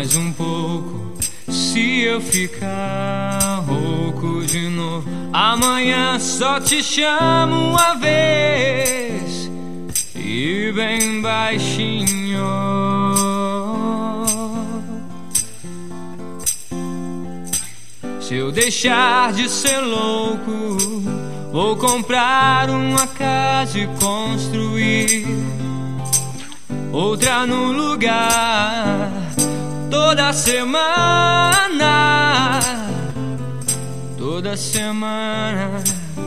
mais um pouco. Se eu ficar rouco de novo, amanhã só te chamo uma vez e bem baixinho. Se eu deixar de ser louco, vou comprar uma casa e construir outra no lugar. Toda semana, toda semana.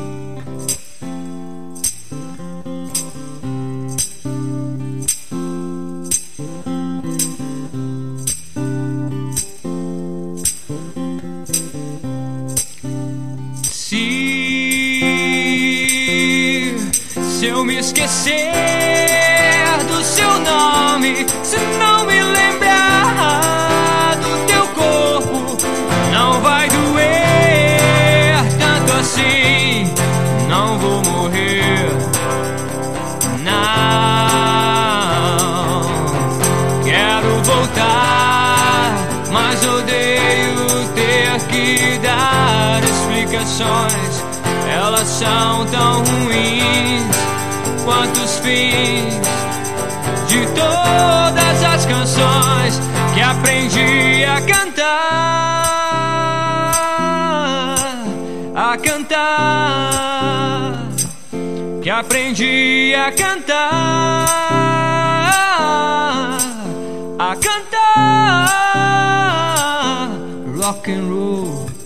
Se eu me esquecer do seu nome, se não me lembrar do teu corpo, não vai doer tanto assim, não vou morrer. Não quero voltar, mas odeio ter que dar explicações. Elas são tão ruins quanto os fins de todas as canções que aprendi a cantar, que aprendi a cantar rock and roll.